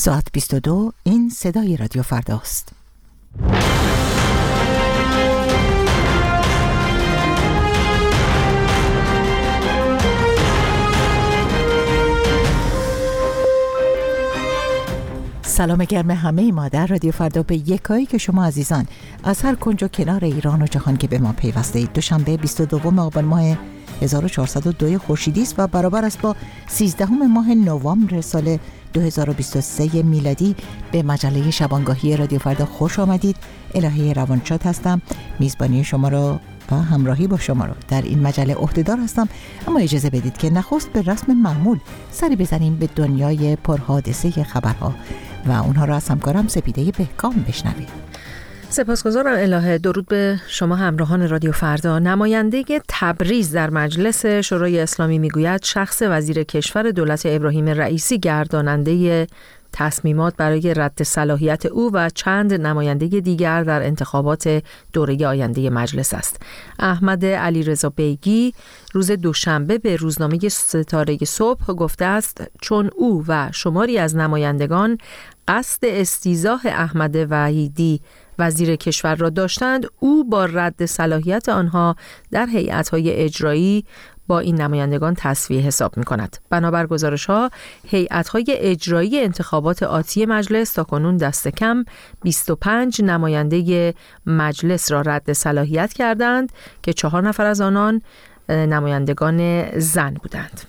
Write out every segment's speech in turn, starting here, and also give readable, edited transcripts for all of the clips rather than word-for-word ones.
ساعت 22 این صدای رادیو فرداست. سلام گرم همه ما در رادیو فردا به یکایی که شما عزیزان از هر کنج و کنار ایران و جهان که به ما پیوسته اید. دوشنبه 22 آبان ماه 1402 خورشیدی است و برابر است با 13 ماه نوامبر سال 2023 میلادی. به مجله شبانگاهی رادیو فردا خوش آمدید. الهه روانشاد هستم. میزبانی شما را و همراهی با شما را در این مجله عهده‌دار هستم. اما اجازه بدید که نخست به رسم معمول سری بزنیم به دنیای پرحادثه خبرها و اونها را از همکارم سپیده بهکام بشنوید. سپاسگزارم الهه. درود به شما همراهان رادیو فردا. نماینده تبریز در مجلس شورای اسلامی میگوید شخص وزیر کشور دولت ابراهیم رئیسی گرداننده تصمیمات برای رد صلاحیت او و چند نماینده دیگر در انتخابات دوره آینده مجلس است. احمد علیرضا بیگی روز دوشنبه به روزنامه ستاره صبح گفته است چون او و شماری از نمایندگان قصد استیضاح احمد وحیدی وزیر کشور را داشتند، او با رد صلاحیت آنها در هیئت‌های اجرایی با این نمایندگان تسویه حساب می‌کند. بنابر گزارش‌ها، هیئت‌های اجرایی انتخابات آتی مجلس تاکنون دست کم 25 نماینده مجلس را رد صلاحیت کردند که 4 نفر از آنان نمایندگان زن بودند.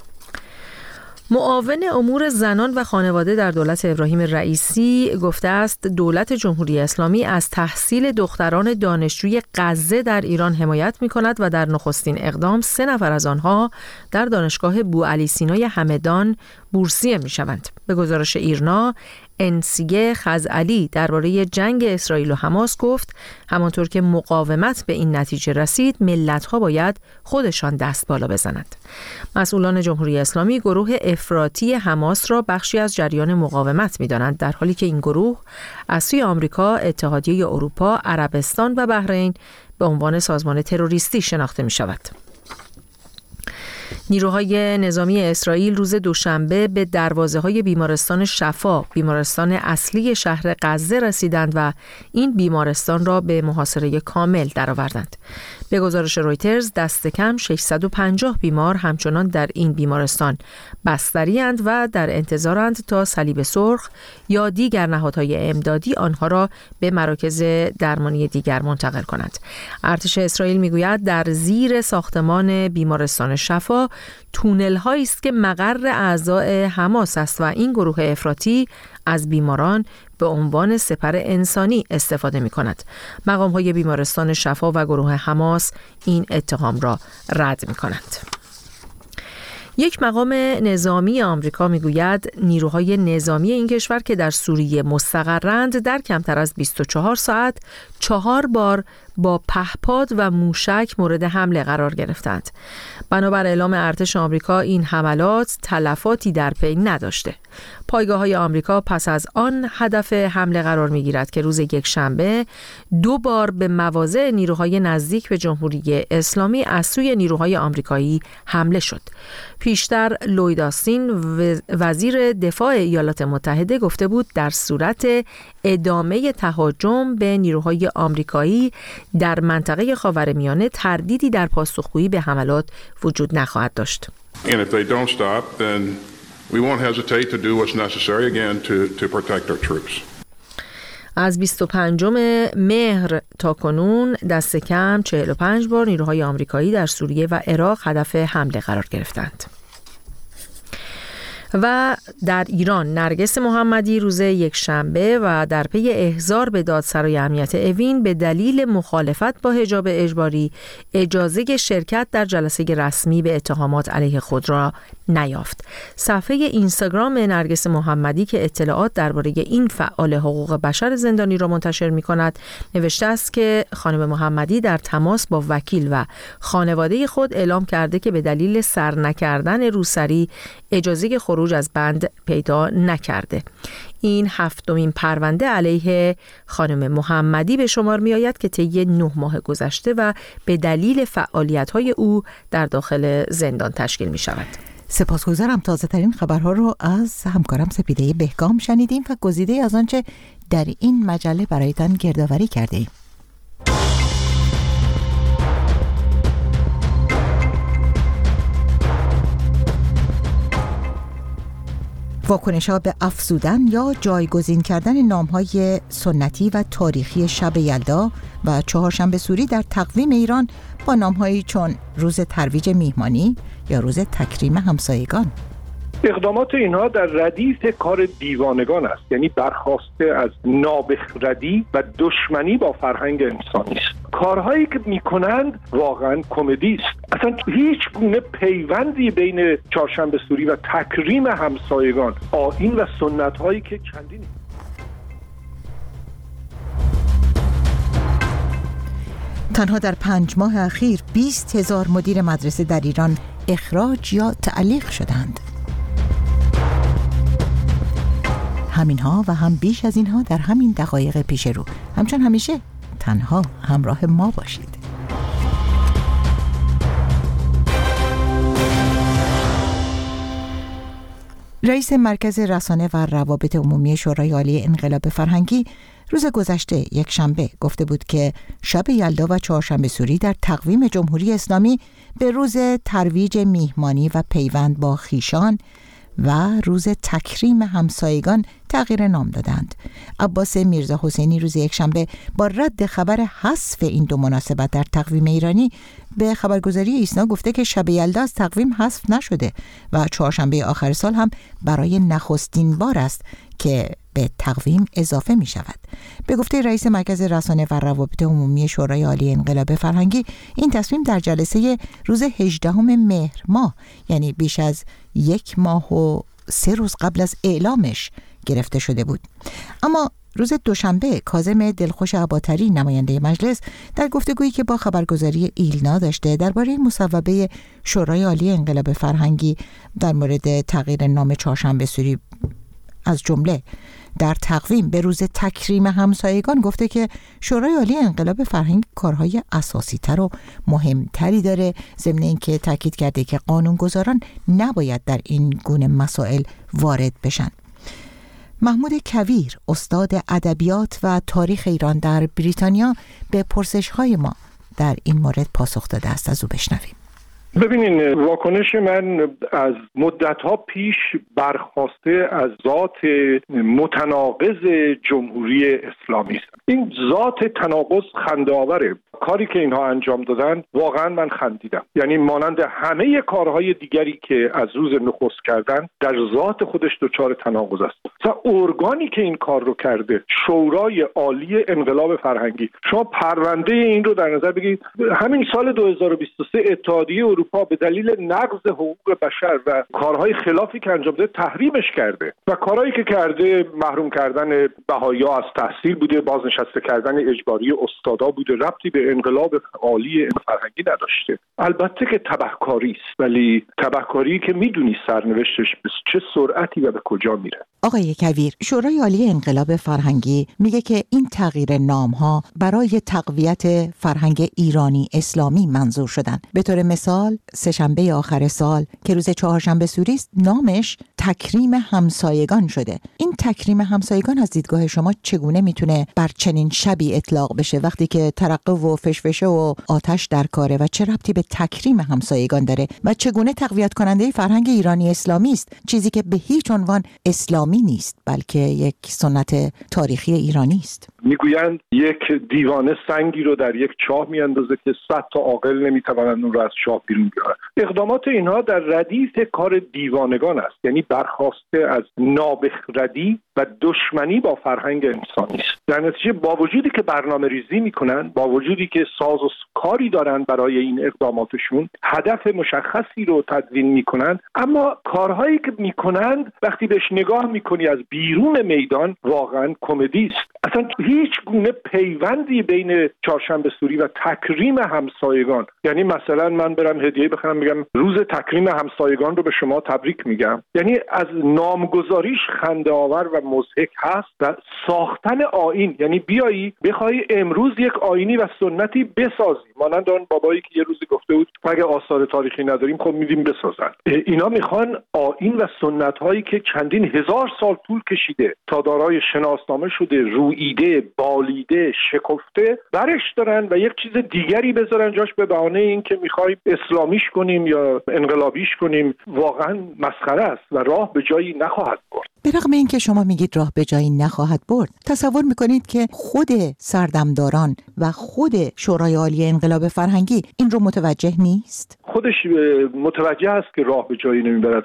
معاون امور زنان و خانواده در دولت ابراهیم رئیسی گفته است دولت جمهوری اسلامی از تحصیل دختران دانشجوی غزه در ایران حمایت می‌کند و در نخستین اقدام 3 نفر از آنها در دانشگاه بوعلی سینای همدان بورسیه می‌شوند. به گزارش ایرنا، انسیه خزعلی درباره جنگ اسرائیل و حماس گفت همانطور که مقاومت به این نتیجه رسید، ملت‌ها باید خودشان دست بالا بزنند. مسئولان جمهوری اسلامی گروه افراطی حماس را بخشی از جریان مقاومت می‌دانند، در حالی که این گروه از سوی آمریکا، اتحادیه اروپا، عربستان و بحرین به عنوان سازمان تروریستی شناخته می‌شود. نیروهای نظامی اسرائیل روز دوشنبه به دروازه‌های بیمارستان شفا، بیمارستان اصلی شهر غزه رسیدند و این بیمارستان را به محاصره کامل درآوردند. به گزارش رویترز دست کم 650 بیمار همچنان در این بیمارستان بستری‌اند و در انتظارند تا صلیب سرخ یا دیگر نهادهای امدادی آنها را به مراکز درمانی دیگر منتقل کنند. ارتش اسرائیل میگوید در زیر ساختمان بیمارستان شفا تونل هایی است که مقر اعضای حماس است و این گروه افراطی از بیماران به عنوان سپر انسانی استفاده می کند. مقام های بیمارستان شفا و گروه حماس این اتهام را رد می کنند. یک مقام نظامی آمریکا میگوید نیروهای نظامی این کشور که در سوریه مستقرند در کمتر از 24 ساعت 4 بار با پهپاد و موشک مورد حمله قرار گرفتند. بنابر اعلام ارتش آمریکا این حملات تلفاتی در پی نداشته. پایگاه‌های آمریکا پس از آن هدف حمله قرار می‌گیرد که روز یکشنبه 2 بار به مواضع نیروهای نزدیک به جمهوری اسلامی از سوی نیروهای آمریکایی حمله شد. پیشتر لوید آستین وزیر دفاع ایالات متحده گفته بود در صورت ادامه تهاجم به نیروهای آمریکایی در منطقه خاورمیانه تردیدی در پاسخگویی به حملات وجود نخواهد داشت. We won't hesitate to do what's necessary again to protect our troops. از 25 مهر تا کنون دست کم 45 بار نیروهای آمریکایی در سوریه و عراق هدف حمله قرار گرفتند. و در ایران نرگس محمدی روز یکشنبه و در پی احضار به دادسرای امنیت اوین به دلیل مخالفت با حجاب اجباری اجازه شرکت در جلسه رسمی به اتهامات علیه خود را نیافت. صفحه اینستاگرام نرگس محمدی که اطلاعات درباره این فعال حقوق بشر زندانی را منتشر می‌کند نوشته است که خانم محمدی در تماس با وکیل و خانواده خود اعلام کرده که به دلیل سر نکردن روسری اجازه خروج از بند پیدا نکرده. این 7مین پرونده علیه خانم محمدی به شمار می آید که طی 9 ماه گذشته و به دلیل فعالیت‌های او در داخل زندان تشکیل می شود. سپاسگزارم. تازه ترین خبرها رو از همکارم سپیده بهگام شنیدیم و گزیده از آنچه در این مجله برایتان گردآوری کرده ایم. واکنش‌ها به افزودن یا جایگزین کردن نام‌های سنتی و تاریخی شب یلدا و چهارشنبه سوری در تقویم ایران با نام‌هایی چون روز ترویج میهمانی یا روز تکریم همسایگان. اقدامات اینها در ردیف کار دیوانگان است، یعنی برخواسته از نابخردی و دشمنی با فرهنگ انسانی است. کارهایی که میکنند واقعا کمدی است. اصلا هیچ گونه پیوندی بین چهارشنبه سوری و تکریم همسایگان، آیین و سنت هایی که چندین. تنها در 5 ماه اخیر 20,000 مدیر مدرسه در ایران اخراج یا تعلیق شدند. همینها و هم بیش از اینها در همین دقایق پیش رو. همچون همیشه تنها همراه ما باشید. رئیس مرکز رسانه و روابط عمومی شورای عالی انقلاب فرهنگی روز گذشته یک شنبه گفته بود که شب یلدا و چهارشنبه سوری در تقویم جمهوری اسلامی به روز ترویج میهمانی و پیوند با خویشان و روز تکریم همسایگان تغییر نام دادند. عباس میرزا حسینی روز یکشنبه با رد خبر حذف این دو مناسبت در تقویم ایرانی به خبرگزاری ایسنا گفته که شب یلدا از تقویم حذف نشده و چهارشنبه آخر سال هم برای نخستین بار است که به تقویم اضافه می شود. به گفته رئیس مرکز رسانه و روابط عمومی شورای عالی انقلاب فرهنگی، این تصمیم در جلسه روز 18 مهر ماه، یعنی بیش از 1 ماه و 3 روز قبل از اعلامش گرفته شده بود. اما روز دوشنبه کاظم دلخوش عباطری نماینده مجلس در گفتگویی که با خبرگزاری ایلنا داشته درباره مصوبه شورای عالی انقلاب فرهنگی در مورد تغییر نام چهارشنبه سوری از جمله در تقویم به روز تکریم همسایگان گفته که شورای عالی انقلاب فرهنگ کارهای اساسی تر و مهمتری داره، ضمن اینکه تاکید کرده که قانونگذاران نباید در این گونه مسائل وارد بشن. محمود کویر، استاد ادبیات و تاریخ ایران در بریتانیا، به پرسش‌های ما در این مورد پاسخ داده است. از او بشنویم. ببینین، واکنش من از مدت‌ها پیش برخواسته از ذات متناقض جمهوری اسلامی است. این ذات تناقض خنده‌آوره. کاری که اینها انجام دادن واقعا من خندیدم. یعنی مانند همه کارهای دیگری که از روز نخست کردن در ذات خودش دچار تناقض است. مثلا ارگانی که این کار رو کرده، شورای عالی انقلاب فرهنگی، شما پرونده این رو در نظر بگیرید. همین سال 2023 اتحادیه اروپا به دلیل نقض حقوق بشر و کارهای خلافی که انجام داده تحریمش کرده و کارهایی که کرده محروم کردن بهائی‌ها از تحصیل بوده، بازنشسته کردن اجباری استادا بوده، ربطی به انقلاب عالی فرهنگی نداشته. البته که تبهکاری است، ولی تبهکاری که میدونی سرنوشتش به چه سرعتی و به کجا میره. آقای کویر، شورای عالی انقلاب فرهنگی میگه که این تغییر نام‌ها برای تقویت فرهنگ ایرانی اسلامی منظور شدن. به طور مثال سه‌شنبه آخر سال که روز چهارشنبه سوری است، نامش تکریم همسایگان شده. این تکریم همسایگان از دیدگاه شما چگونه میتونه بر چنین شبی اطلاق بشه وقتی که ترقه و فشفشه و آتش در کاره و چه ربطی به تکریم همسایگان داره و چگونه تقویت کننده فرهنگ ایرانی اسلامی است، چیزی که به هیچ عنوان اسلامی نیست بلکه یک سنت تاریخی ایرانی است؟ میگویند یک دیوانه سنگی رو در یک چاه میاندازه که 100 تا عاقل نمیتوانند اون رو از چاه بیرون بیارن. اقدامات اینها در ردیف کار دیوانگان است، یعنی برخواسته از نابخردی و دشمنی با فرهنگ انسانی است. در نتیجه با وجودی که برنامه ریزی میکنن، با وجودی که ساز و کاری دارن برای این اقداماتشون، هدف مشخصی رو تدوین میکنن، اما کارهایی که میکنند وقتی بهش نگاه میکنی از بیرون میدان واقعا کمدی است. اصلا هیچ گونه پیوندی بین چهارشنبه سوری و تکریم همسایگان، یعنی مثلا من برم هدیه بخرم میگم روز تکریم همسایگان رو به شما تبریک میگم، یعنی از نامگذاریش خنده آور و مضحک هست و ساختن آیین، یعنی بیایی بخوای امروز یک آیینی و سنتی بسازی، مانند آن بابایی که یه روزی گفته بود اگه آثار تاریخی نداریم خب میدیم بسازن. اینا میخوان آیین و سنت هایی که چندین هزار سال طول کشیده تا دارای شناسنامه شده، روییده، بالیده، شکفته برش دارن و یک چیز دیگری بذارن جاش به بهانه این که میخوایم اسلامیش کنیم یا انقلابیش کنیم. واقعا مسخره است و راه به جایی نخواهد برد. به رغم این که شما میگید راه به جایی نخواهد برد، تصور میکنید که خود سردمداران و خود شورای عالی انقلاب فرهنگی این رو متوجه نیست؟ خودش متوجه است که راه به جایی نمیبرد.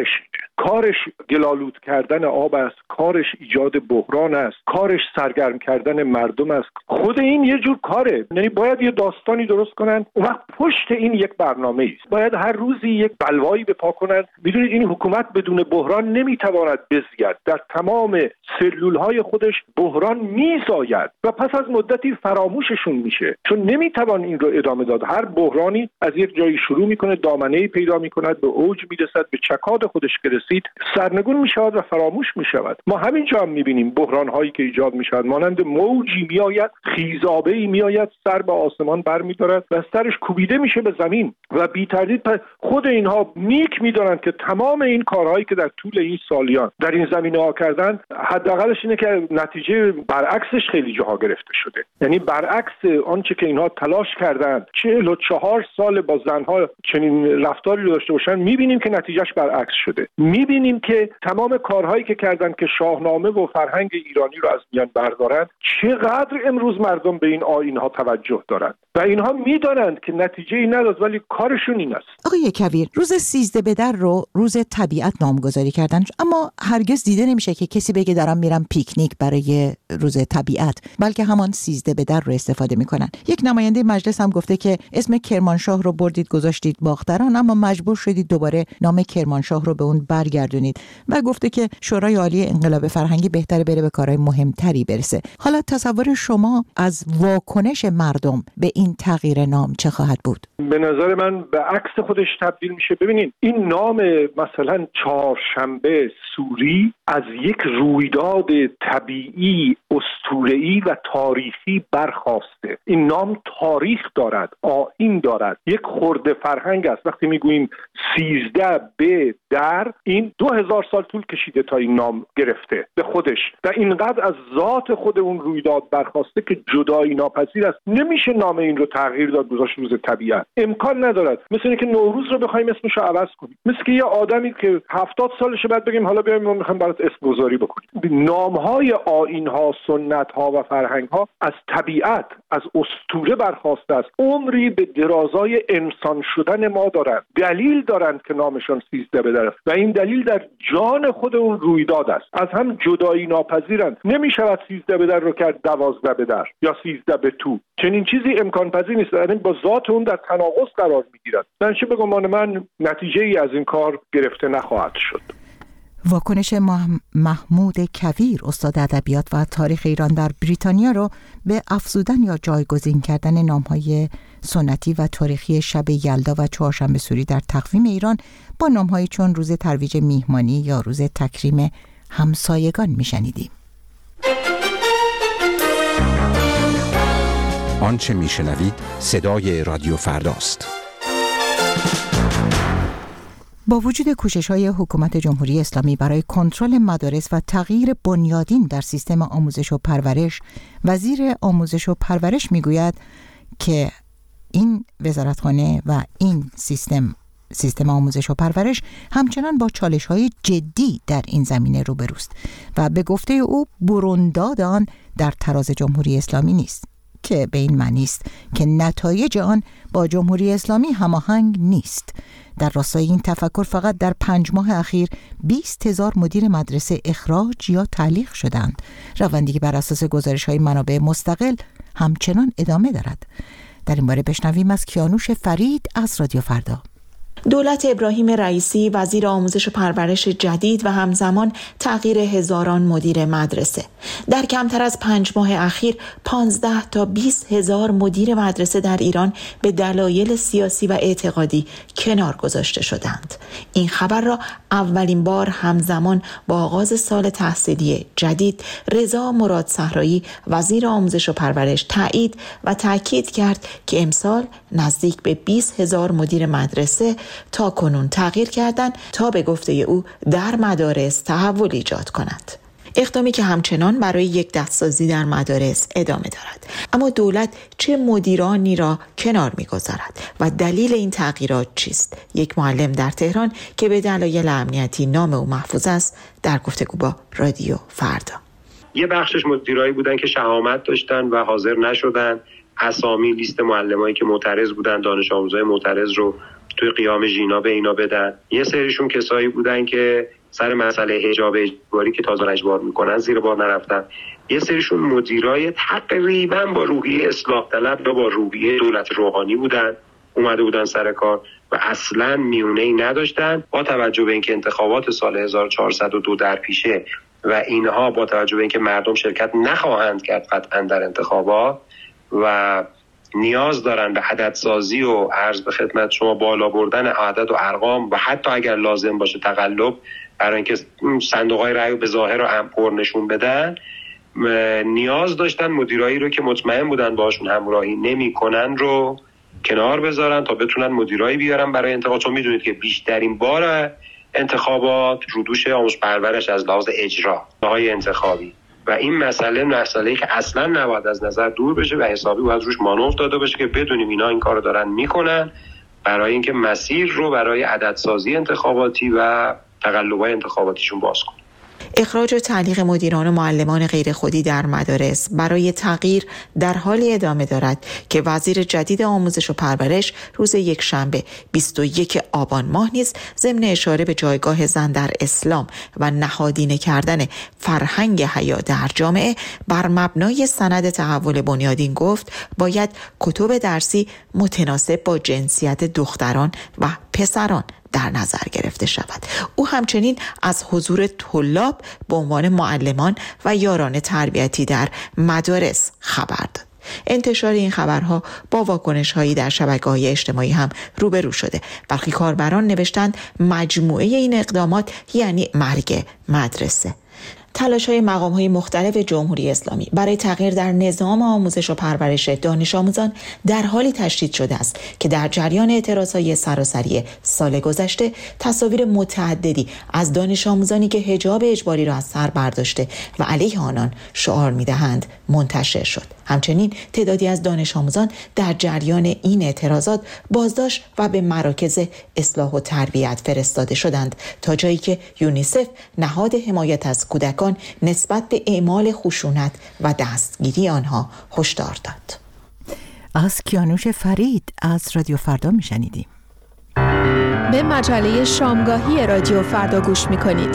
کارش گلالود کردن آب است، کارش ایجاد بحران است، کارش سرگرم کردن مردم است. خود این یه جور کاره، یعنی باید یه داستانی درست کنن، اون وقت پشت این یک برنامه است. باید هر روزی یک بلوایی بپا کنن. میدونید این حکومت بدون بحران نمیتواند بزید. در تمام سلولهای خودش بحران میزاید و پس از مدتی فراموششون میشه، چون نمیتوان این رو ادامه داد. هر بحرانی از یک جایی شروع میکنه، دامنه‌ای پیدا میکند، به اوج میرسد، به چکاد خودش که رسید سرنگون میشود و فراموش میشود. ما همینجا هم میبینیم بحران هایی که ایجاد میشود، مانند موجی میآید، خیزابه‌ای میآید، سر به آسمان برمی‌دارد و سرش کوبیده میشه به زمین و بی تردید خود اینها نیک میدانند که تمام این کارهایی که در طول این سالیان در این زمینه‌ها کردن حداقلش اینه که نتیجه برعکسش خیلی جاها گرفته شده. یعنی برعکس آنچه که اینها تلاش کردند 44 سال با زنها چنین رفتاری رو داشته باشن، میبینیم که نتیجهش برعکس شده. میبینیم که تمام کارهایی که کردن که شاهنامه و فرهنگ ایرانی رو از میان بردارن، چقدر امروز مردم به این آیین‌ها توجه دارند و اینها میدانند که نتیجه‌ای نداد، ولی کارشون این است. آقای کویر، روز 13 بدر رو روز طبیعت نامگذاری کردن، اما هرگز دیده نمیشه که کسی بگه دارم میرم پیکنیک برای روز طبیعت، بلکه همان 13 بدر رو استفاده میکنن. یک نماینده مجلس هم گفته که اسم کرمانشاه رو بردید گذاشتید باختران، اما مجبور شدید دوباره نام کرمانشاه رو به اون برگردونید و گفته که شورای عالی انقلاب فرهنگی بهتره بره به کارهای مهمتری برسه. حالا تصور شما از واکنش مردم به این تغییر نام چه خواهد بود؟ به نظر من به عکس خودش تبدیل میشه. ببینید این نام مثلا چهارشنبه سوری از یک رویداد طبیعی اسطوره‌ای و تاریخی برخاسته. این نام تاریخ دارد، آیین دارد، یک خرده فرهنگ است. وقتی میگوییم 13 به در، این 2000 سال طول کشیده تا این نام گرفته به خودش و اینقدر از ذات خود اون رویداد برخاسته که جدایی ناپذیر است. نمیشه نام این رو تغییر داد گذاشت روز طبیعت، امکان ندارد. مثل اینکه نوروز رو بخوایم اسمش رو عوض کنیم، مثل که یه آدمی که 70 سالشه بعد بگیم حالا بیایم ما میخوایم برات اسم گذاری بکنیم. نام‌های آیین‌ها، سنت‌ها و فرهنگ‌ها از طبیعت، از اسطوره برخاسته است. عمری به درازای انسان شدن ما دارند، دلیل دارند که نامشان 13 بدر است و این دلیل در جان خود اون رویداد است. از هم جدایی ناپذیرند. نمی‌شود 13 بدر رو کرد 12 بدر یا 13 به تو. چنین چیزی امکان پذیر نیست. یعنی با ذات اون در تناقض قرار می‌گیرد. بنابراین به گمان من نتیجه‌ای از این کار گرفته نخواهد شد. واکنش محمود کویر، استاد ادبیات و تاریخ ایران در بریتانیا، رو به افزودن یا جایگزین کردن نام‌های سنتی و تاریخی شب یلدا و چهارشنبه سوری در تقویم ایران با نام‌هایی چون روز ترویج میهمانی یا روز تکریم همسایگان میشنیدیم. آنچه میشنوید صدای رادیو فرداست. با وجود کوشش‌های حکومت جمهوری اسلامی برای کنترل مدارس و تغییر بنیادین در سیستم آموزش و پرورش، وزیر آموزش و پرورش میگوید که این وزارتخانه و این سیستم آموزش و پرورش همچنان با چالش‌های جدی در این زمینه روبروست و به گفته او برونداد آن در تراز جمهوری اسلامی نیست، که به این معنی است که نتایج آن با جمهوری اسلامی هماهنگ نیست. در راستای این تفکر فقط در 5 ماه اخیر 20,000 مدیر مدرسه اخراج یا تعلیق شدند. روندی که بر اساس گزارش‌های منابع مستقل همچنان ادامه دارد. در این باره بشنویم از کیانوش فرید از رادیو فردا. دولت ابراهیم رئیسی وزیر آموزش و پرورش جدید و همزمان تغییر هزاران مدیر مدرسه. در کمتر از 5 ماه اخیر 15 تا 20 هزار مدیر مدرسه در ایران به دلایل سیاسی و اعتقادی کنار گذاشته شدند. این خبر را اولین بار همزمان با آغاز سال تحصیلی جدید رضا مراد صحرایی وزیر آموزش و پرورش تایید و تاکید کرد که امسال نزدیک به 20 هزار مدیر مدرسه تا کنون تغییر کردند تا به گفته او در مدارس تحول ایجاد کند. اقدامی که همچنان برای یک دستسازی در مدارس ادامه دارد. اما دولت چه مدیرانی را کنار می‌گذارد و دلیل این تغییرات چیست؟ یک معلم در تهران که به دلایل امنیتی نام او محفوظ است در گفتگو با رادیو فردا. یه بخشش مدیرایی بودن که شهامت داشتن و حاضر نشدن اسامی لیست معلمایی که معترض بودن دانش آموزای معترض رو توی قیام ژینا به اینا بدن. یه سریشون کسایی بودن که سر مسئله حجاب اجباری که تازه اجبار میکنن زیر بار نرفتن. یه سریشون مدیرای تقریبا با روحیه اصلاح طلب و با روحیه دولت روحانی بودن، اومده بودن سر کار و اصلاً میونه‌ای نداشتن. با توجه به اینکه انتخابات سال 1402 در پیشه و اینها با توجه به اینکه مردم شرکت نخواهند کرد قطعاً در انتخابات و نیاز دارن به عددسازی و عرض به خدمت شما بالا بردن عدد و ارقام و حتی اگر لازم باشه تقلب برای اینکه صندوق‌های رأی به ظاهر و پر نشون بدن، نیاز داشتن مدیرایی رو که مطمئن بودن باشون همراهی نمی‌کنن رو کنار بذارن تا بتونن مدیرایی بیارن برای انتخابات. چون میدونید که بیشترین بار انتخابات رو دوش آموزش پرورش از لحاظ اجراهای انتخابی و این مسئله‌ای که اصلا نباید از نظر دور بشه و حسابی باید روش مانور داده بشه که بدونیم اینا این کارو دارن میکنن برای اینکه مسیر رو برای عددسازی انتخاباتی و تقلب‌های انتخاباتیشون باز کنن. اخراج و تعلیق مدیران و معلمان غیر خودی در مدارس برای تغییر در حالی ادامه دارد که وزیر جدید آموزش و پرورش روز یکشنبه 21 آبان ماه نیز ضمن اشاره به جایگاه زن در اسلام و نهادینه کردن فرهنگ حیا در جامعه بر مبنای سند تحول بنیادین گفت باید کتب درسی متناسب با جنسیت دختران و پسران در نظر گرفته شود. او همچنین از حضور طلاب به عنوان معلمان و یاران تربیتی در مدارس خبر داد. انتشار این خبرها با واکنش‌هایی در شبکه‌های اجتماعی هم روبرو شده. برخی کاربران نوشتند مجموعه این اقدامات یعنی مرگ مدرسه. تلاش‌های مقام‌های مختلف جمهوری اسلامی برای تغییر در نظام آموزش و پرورش دانش آموزان در حالی تشدید شده است که در جریان اعتراضهای سراسری سال گذشته تصاویر متعددی از دانش آموزانی که حجاب اجباری را از سر برداشته و علیه آنان شعار می‌دهند منتشر شد. همچنین تعدادی از دانش آموزان در جریان این اعتراضات بازداشت و به مراکز اصلاح و تربیت فرستاده شدند تا جایی که یونیسف نهاد حمایت از کودکان نسبت به اعمال خشونت و دستگیری آنها هشدار داد. از کیانوش فرید از رادیو فردا میشنیدیم. به مجله شامگاهی رادیو فردا گوش میکنید.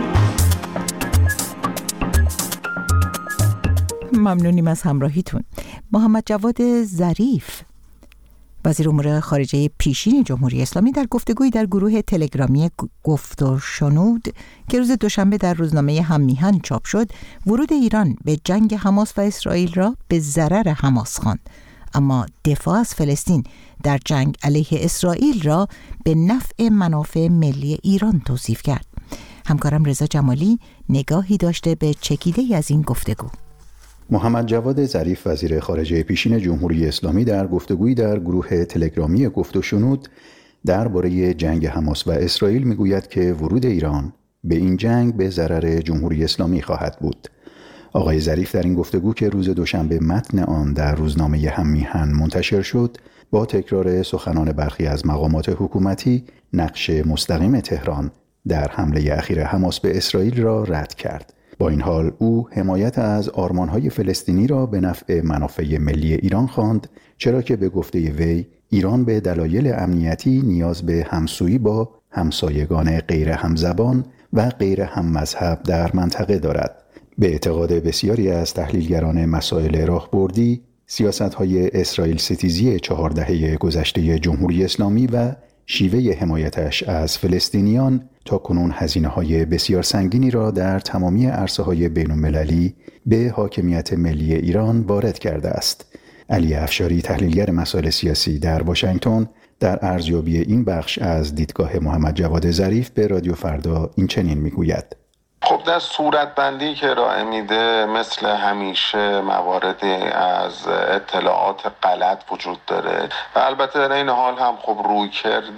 ممنونیم از همراهیتون. محمد جواد ظریف وزیر امور خارجه پیشین جمهوری اسلامی در گفتگویی در گروه تلگرامی گفت و شنود که روز دوشنبه در روزنامه هم میهن چاپ شد، ورود ایران به جنگ حماس و اسرائیل را به ضرر حماس خواند، اما دفاع از فلسطین در جنگ علیه اسرائیل را به نفع منافع ملی ایران توصیف کرد. همکارم رضا جمالی نگاهی داشته به چکیده‌ای از این گفتگو. محمد جواد ظریف وزیر خارجه پیشین جمهوری اسلامی در گفتگویی در گروه تلگرامی گفت و شنود درباره جنگ حماس و اسرائیل میگوید که ورود ایران به این جنگ به ضرر جمهوری اسلامی خواهد بود. آقای ظریف در این گفتگو که روز دوشنبه متن آن در روزنامه هم میهن منتشر شد، با تکرار سخنان برخی از مقامات حکومتی نقش مستقیم تهران در حمله اخیر حماس به اسرائیل را رد کرد. با این حال او حمایت از آرمان‌های فلسطینی را به نفع منافع ملی ایران خواند، چرا که به گفته وی ایران به دلایل امنیتی نیاز به همسویی با همسایگان غیر همزبان و غیر هممذهب در منطقه دارد. به اعتقاد بسیاری از تحلیلگران مسائل راهبردی، سیاست‌های اسرائیل ستیزی 4 دهه گذشته جمهوری اسلامی و شیوه حمایتش از فلسطینیان تاکنون هزینه‌های بسیار سنگینی را در تمامی عرصه‌های بین‌المللی به حاکمیت ملی ایران وارد کرده است. علی افشاری، تحلیلگر مسائل سیاسی در واشنگتن، در ارزیابی این بخش از دیدگاه محمد جواد ظریف به رادیو فردا این چنین میگوید: خب در صورتبندی که ارائه میده مثل همیشه مواردی از اطلاعات غلط وجود داره و البته در این حال هم خب رویکرد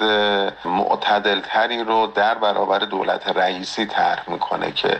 معتدل تری رو در برابر دولت رئیسی طرح میکنه که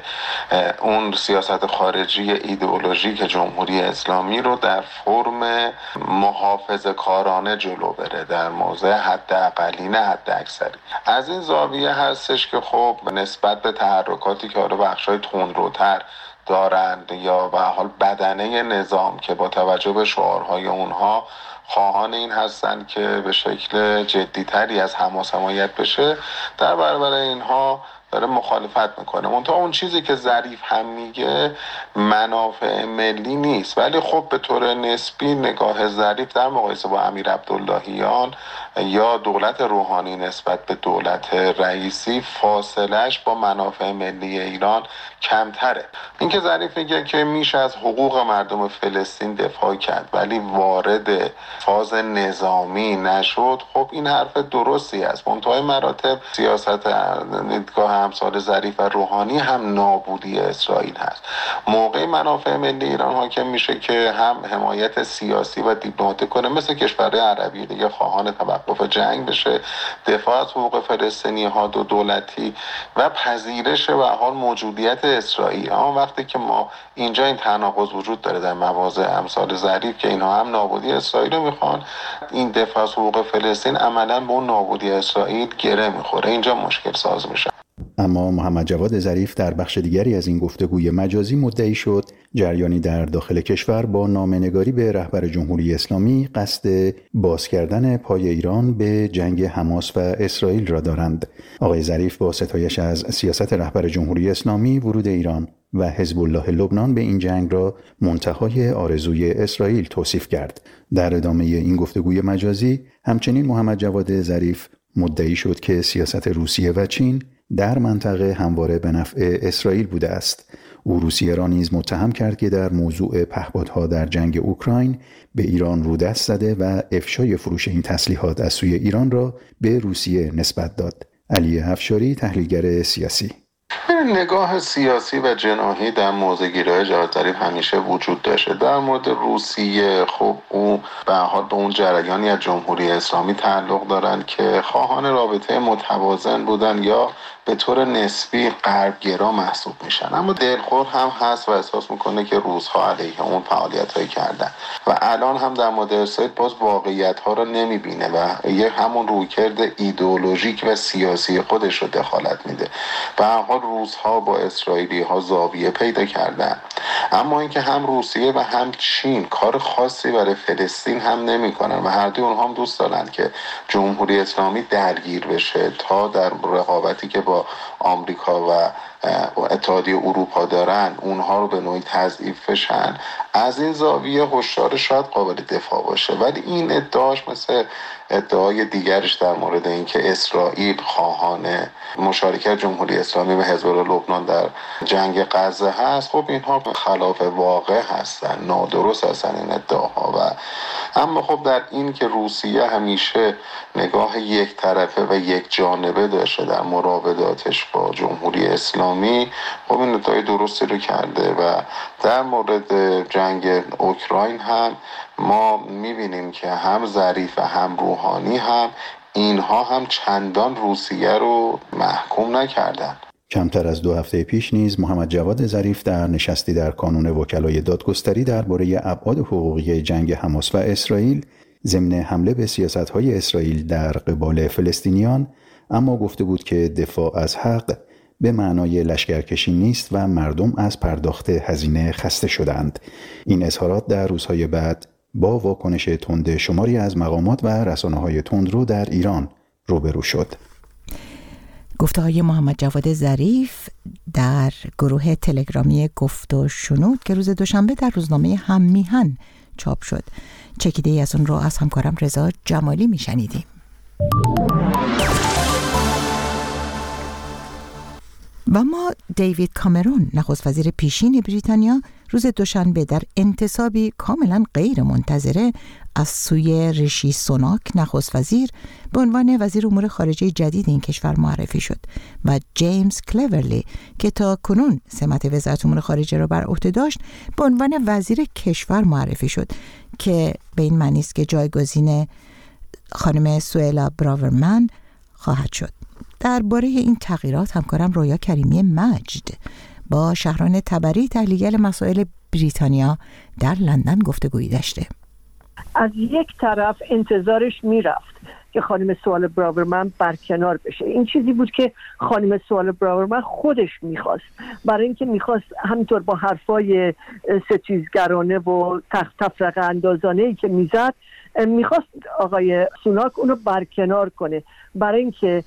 اون سیاست خارجی ایدئولوژیک جمهوری اسلامی رو در فرم محافظه کارانه جلو بره در موضع حداقلی نه حد اکثری. از این زاویه هستش که خب نسبت به تحرکاتی که بخشای تندروتر دارند یا به حال بدنه نظام که با توجه به شعارهای اونها خواهان این هستند که به شکل جدیتری از حماس حمایت بشه، در برابر اینها داره مخالفت میکنه. منتها اون چیزی که ظریف هم میگه منافع ملی نیست، ولی خب به طور نسبی نگاه ظریف در مقایسه با امیر عبداللهیان یا دولت روحانی نسبت به دولت رئیسی فاصلش با منافع ملی ایران کمتره. این که ظریف میگه که میشه از حقوق مردم فلسطین دفاع کرد ولی وارد فاز نظامی نشد، خب این حرف درستی است. منتهای مراتب سیاست دیدگاه امثال ظریف و روحانی هم نابودی اسرائیل هست. موقع منافع ملی ایران حاکم میشه که هم حمایت سیاسی و دیپلماتیک کنه، مثل کشورهای عربی دیگه خواهان توقف جنگ بشه، دفاع از حقوق فلسطینی ها دو دولتی و پذیرش و حال موجودیت اسرائیل. اما وقتی که ما اینجا این تناقض وجود داره در مواضع امثال ظریف که اینها هم نابودی اسرائیل رو میخوان، این دفاع از حقوق فلسطین عملاً به اون نابودی اسرائیل گره میخوره، اینجا مشکل ساز میشه. اما محمد جواد ظریف در بخش دیگری از این گفتگوی مجازی مدعی شد جریانی در داخل کشور با نامه‌نگاری به رهبر جمهوری اسلامی قصد باز کردن پای ایران به جنگ حماس و اسرائیل را دارند. آقای ظریف با ستایش از سیاست رهبر جمهوری اسلامی ورود ایران و حزب الله لبنان به این جنگ را منتهای آرزوی اسرائیل توصیف کرد. در ادامه این گفتگوی مجازی همچنین محمد جواد ظریف مدعی شد که سیاست روسیه و چین در منطقه همواره به نفع اسرائیل بوده است. او روسیه را نیز متهم کرد که در موضوع پهپادها در جنگ اوکراین به ایران رو دست زده و افشای فروش این تسلیحات از سوی ایران را به روسیه نسبت داد. علی افشاری، تحلیلگر سیاسی: نگاه سیاسی و جناحی در موضع‌گیری‌های جواد ظریف همیشه وجود داشته. در مورد روسیه خب او به حال به اون جریانی از جمهوری اسلامی تعلق دارند که خواهان رابطه متوازن بودن یا به طور نسبی غربگرا محسوب میشن، اما دلخور هم هست و احساس میکنه که روس‌ها علیه اون فعالیت‌هایی کردن و الان هم در مورد اسرائیل باز واقعیت‌ها رو نمیبینه و یه همون رویکرد ایدئولوژیک و سیاسی خودش رو دخالت میده. به هر حال روس‌ها با اسرائیلی‌ها زاویه پیدا کردن، اما اینکه هم روسیه و هم چین کار خاصی برای فلسطین هم نمی‌کنن و هر دوی اونها هم دوست دارن که جمهوری اسلامی درگیر بشه تا در رقابتی که با آمریکا و اتحادیه اروپا دارن اونها رو به نوعی تضعیف بشن. از این زاویه هشدار شاید قابل دفاع باشه، ولی این ادعاش مثل ادعای دیگرش در مورد اینکه اسرائیل خواهان مشارکت جمهوری اسلامی و حزب الله لبنان در جنگ غزه هست، خب اینها خلاف واقع هستن، نادرست هستن این ادعاها. و اما خب در این که روسیه همیشه نگاه یک طرفه و یک جانبه داشته در مراوداتش با جمهوری اسلامی، خب این ادعای درستی رو کرده و در مورد جنگ اوکراین هم ما میبینیم که هم ظریف و هم روحانی هم اینها هم چندان روسیه رو محکوم نکردن. کمتر از 2 هفته پیش نیز محمد جواد ظریف در نشستی در کانون وکلای دادگستری درباره ابعاد حقوقی جنگ حماس و اسرائیل ضمن حمله به سیاست‌های اسرائیل در قبال فلسطینیان اما گفته بود که دفاع از حق به معنای لشکرکشی نیست و مردم از پرداخت هزینه خسته شدند. این اظهارات در روزهای بعد با واکنش تند شماری از مقامات و رسانه‌های تندرو در ایران روبرو شد. گفته‌های محمد جواد ظریف در گروه تلگرامی گفت و شنود که روز دوشنبه در روزنامه هم میهن چاپ شد. چکیده‌ای از اون رو از همکارم رضا جمالی میشنیدیم. و ما دیوید کامرون نخست وزیر پیشین بریتانیا روز دوشنبه در انتصابی کاملا غیر منتظره از سوی ریشی سوناک نخست وزیر به عنوان وزیر امور خارجه جدید این کشور معرفی شد و جیمز کلورلی که تا کنون سمت وزارت امور خارجه را بر عهده داشت به عنوان وزیر کشور معرفی شد که به این معنی است که جایگزین خانم سوئلا براورمن خواهد شد. درباره این تغییرات همکارم رویا کریمی مجد با شهران تبری تحلیلگر مسائل بریتانیا در لندن گفتگویی داشته. از یک طرف انتظارش میرفت که خانم سوئلا براورمن برکنار بشه. این چیزی بود که خانم سوئلا براورمن خودش میخواست، برای اینکه میخواست همینطور با حرفای ستیزگرانه و تفرقه اندازانه‌ای که میزد میخواست آقای سوناک اونو برکنار کنه، برای اینکه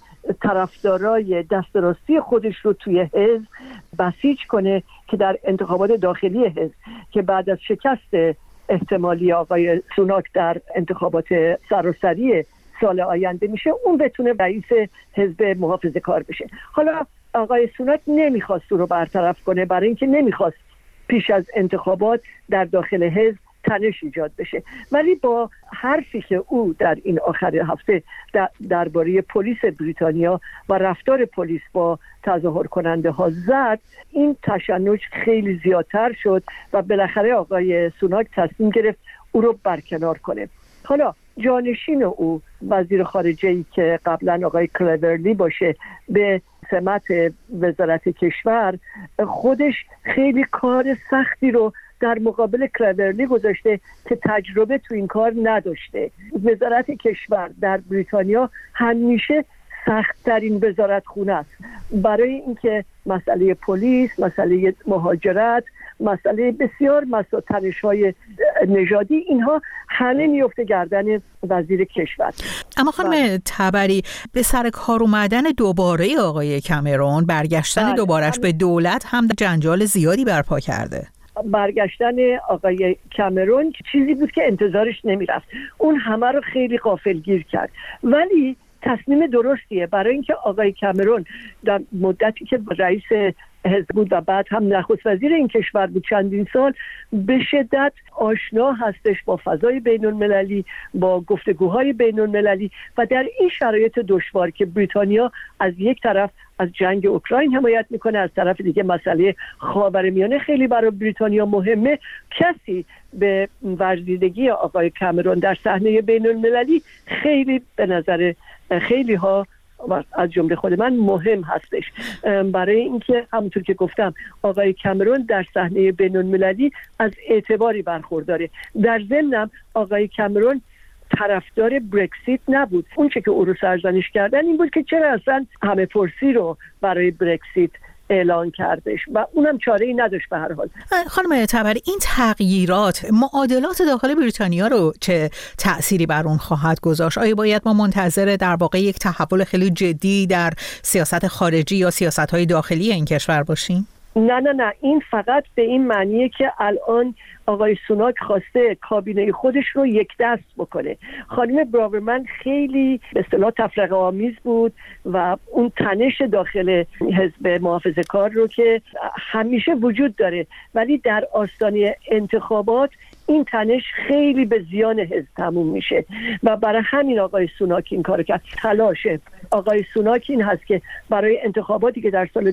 طرفدارای دست راستی خودش رو توی حزب بسیج کنه که در انتخابات داخلی حزب که بعد از شکست احتمالی آقای سوناک در انتخابات سراسری سال آینده میشه، اون بتونه رئیس حزب محافظه‌کار بشه. حالا آقای سوناک نمیخواست اون رو برطرف کنه، برای اینکه نمیخواست پیش از انتخابات در داخل حزب تنش ایجاد بشه، ولی با حرفی که او در این آخر هفته درباره پلیس بریتانیا و رفتار پلیس با تظاهر کننده ها زد، این تشنج خیلی زیادتر شد و بالاخره آقای سوناک تصمیم گرفت او رو برکنار کنه. حالا جانشین او وزیر خارجه‌ای که قبلا آقای کلورلی باشه به سمت وزارت کشور، خودش خیلی کار سختی رو در مقابل کلورلی گذاشته که تجربه تو این کار نداشته. وزارت کشور در بریتانیا همیشه سخت‌ترین وزارتخونه است برای اینکه مسئله پلیس، مسئله مهاجرت، مسئله بسیار تنش‌های نژادی، اینها همه میفته گردن وزیر کشور. اما خانم تبری، به سر کار اومدن دوباره آقای کامرون، برگشتن دوبارش به دولت هم جنجال زیادی برپا کرده. برگشتن آقای کامرون چیزی بود که انتظارش نمیرفت، اون همه رو خیلی غافلگیر کرد، ولی تصمیم درستیه، برای اینکه آقای کامرون در مدتی که رئیس حزب بود و بعد هم نخست وزیر این کشور بود چندین سال، به شدت آشنا هستش با فضای بین المللی، با گفتگوهای بین المللی و در این شرایط دشوار که بریتانیا از یک طرف از جنگ اوکراین حمایت میکنه، از طرف دیگه مسئله خاورمیانه خیلی برای بریتانیا مهمه، کسی به ورزیدگی آقای کامرون در صحنه بین المللی خیلی به نظر خیلی ها از جمله خود من مهم هستش، برای اینکه همونطور که گفتم آقای کامرون در صحنه بین المللی از اعتباری برخورداره. در ضمن آقای کامرون طرفدار برکسیت نبود. اون چه که او رو سرزنش کردن این بود که چرا اصلا همه پرسی رو برای برکسیت اعلان کردش و اونم چاره‌ای نداشت. به هر حال خانم تبری، این تغییرات معادلات داخل بریتانیا رو چه تأثیری بر اون خواهد گذاشت؟ آیا باید ما منتظر در واقع یک تحول خیلی جدی در سیاست خارجی یا سیاست‌های داخلی این کشور باشیم؟ نه، این فقط به این معنیه که الان آقای سوناک خواسته کابینه خودش رو یک دست بکنه. خانم براورمن خیلی به اصطلاح تفرقه آمیز بود و اون تنش داخل حزب محافظه‌کار رو که همیشه وجود داره، ولی در آستانه انتخابات این تنش خیلی به زیان حزب تموم میشه و برای همین آقای سوناک این کار کرد. تلاش آقای سوناک این هست که برای انتخاباتی که در سال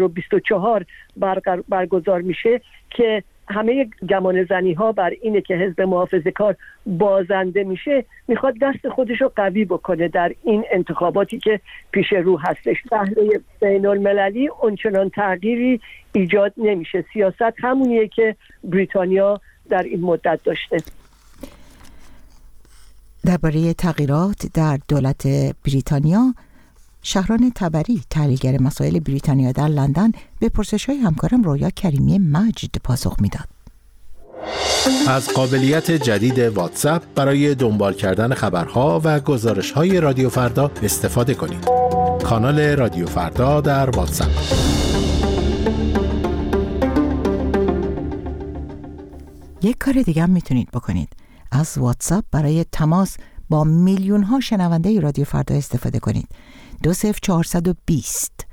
2024 برگزار میشه که همه گمان زنی ها بر اینه که حزب محافظه‌کار بازنده میشه، میخواد دست خودش رو قوی بکنه در این انتخاباتی که پیش رو هستش. صحنه بین المللی اونچنان تغییری ایجاد نمیشه، سیاست همونیه که بریتانیا در این مدت داشته. درباره تغییرات در دولت بریتانیا، شهران تبری تحلیلگر مسائل بریتانیا در لندن به پرسش‌های همکارم رویا کریمی مجد پاسخ میداد. از قابلیت جدید واتساپ برای دنبال کردن خبرها و گزارش‌های رادیو فردا استفاده کنید. کانال رادیو فردا در واتساپ. یک کار دیگه هم میتونید بکنید. از واتساپ برای تماس با میلیون ها شنونده رادیو فردا استفاده کنید. 20420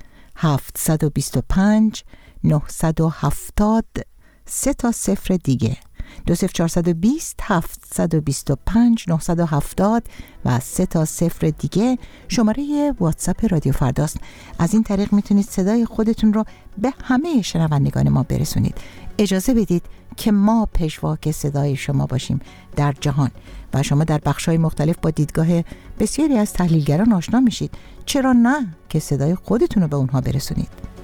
725 970 3 تا 0 دیگه 20420 725 970 و 3 تا 0 دیگه شماره واتساپ رادیو فرداست. از این طریق میتونید صدای خودتون رو به همه شنوندگان ما برسونید. اجازه بدید که ما پژواک صدای شما باشیم در جهان و شما در بخش‌های مختلف با دیدگاه بسیاری از تحلیلگران آشنا میشید. چرا نه که صدای خودتون رو به اونها برسونید؟